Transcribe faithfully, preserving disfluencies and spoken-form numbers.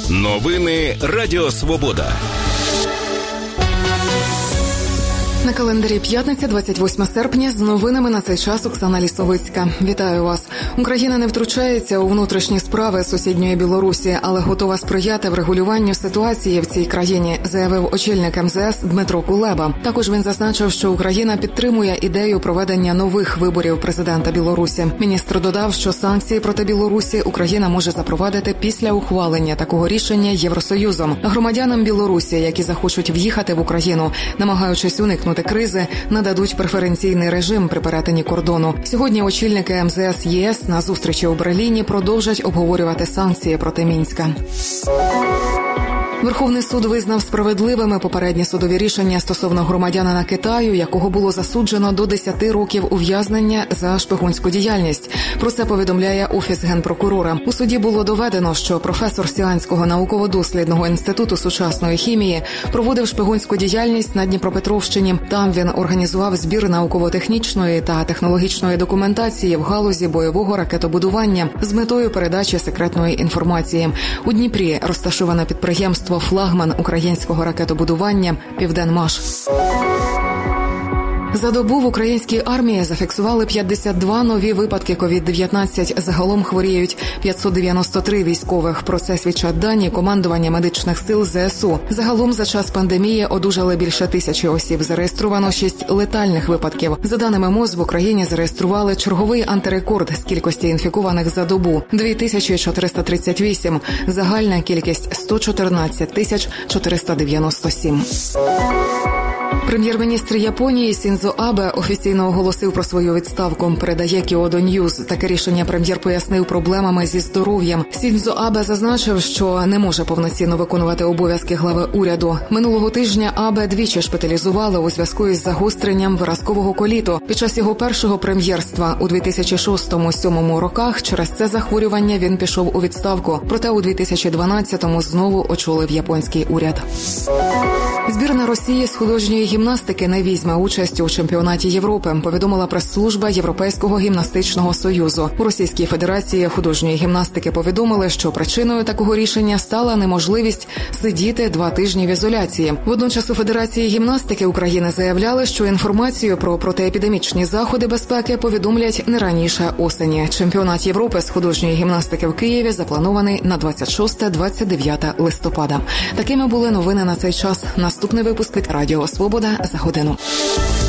Новини Радіо Свобода. На календарі п'ятниця, двадцять восьме серпня, з новинами на цей час Оксана Лісовицька. Вітаю вас. Україна не втручається у внутрішні справи сусідньої Білорусі, але готова сприяти врегулюванню ситуації в цій країні, заявив очільник ем зе ес Дмитро Кулеба. Також він зазначив, що Україна підтримує ідею проведення нових виборів президента Білорусі. Міністр додав, що санкції проти Білорусі Україна може запровадити після ухвалення такого рішення Євросоюзом. Громадянам Білорусі, які захочуть в'їхати в Україну, намагаючись уникнути кризи, нададуть преференційний режим при перетині кордону. Сьогодні очільники ем зе ес є ес на зустрічі у Берліні продовжать обговорювати санкції проти Мінська. Верховний суд визнав справедливими попередні судові рішення стосовно громадянина Китаю, якого було засуджено до десяти років ув'язнення за шпигунську діяльність. Про це повідомляє Офіс Генпрокурора. У суді було доведено, що професор Сіанського науково-дослідного інституту сучасної хімії проводив шпигунську діяльність на Дніпропетровщині. Там він організував збір науково-технічної та технологічної документації в галузі бойового ракетобудування з метою передачі секретної інформації. У Дніпрі розташоване підприємство «Флагман» українського ракетобудування «Південмаш». За добу в українській армії зафіксували п'ятдесят два нові випадки ковід дев'ятнадцять. Загалом хворіють п'ятсот дев'яносто три військових. Про це свідчать дані командування медичних сил зе ес у. Загалом за час пандемії одужали більше тисячі осіб. Зареєстровано шість летальних випадків. За даними МОЗ, в Україні зареєстрували черговий антирекорд з кількості інфікованих за добу – дві тисячі чотириста тридцять вісім. Загальна кількість – сто чотирнадцять тисяч чотириста дев'яносто сім. Прем'єр-міністр Японії Сіндзо Абе офіційно оголосив про свою відставку, передає Кіодо Ньюз. Таке рішення прем'єр пояснив проблемами зі здоров'ям. Сіндзо Абе зазначив, що не може повноцінно виконувати обов'язки глави уряду. Минулого тижня Абе двічі шпиталізували у зв'язку із загостренням виразкового коліту. Під час його першого прем'єрства у дві тисячі шостому-сьомому роках через це захворювання він пішов у відставку. Проте у дві тисячі дванадцятому знову очолив японський уряд. Збірна Росії з художньої гімнастики не візьме участь у чемпіонаті Європи, повідомила прес-служба Європейського гімнастичного союзу. У Російській Федерації художньої гімнастики повідомили, що причиною такого рішення стала неможливість сидіти два тижні в ізоляції. Водночас у Федерації гімнастики України заявляли, що інформацію про протиепідемічні заходи безпеки повідомлять не раніше осені. Чемпіонат Європи з художньої гімнастики в Києві запланований на двадцять шосте - двадцять дев'яте листопада. Такими були новини на цей час. Наступний випуск від Радіо Свобода за годину.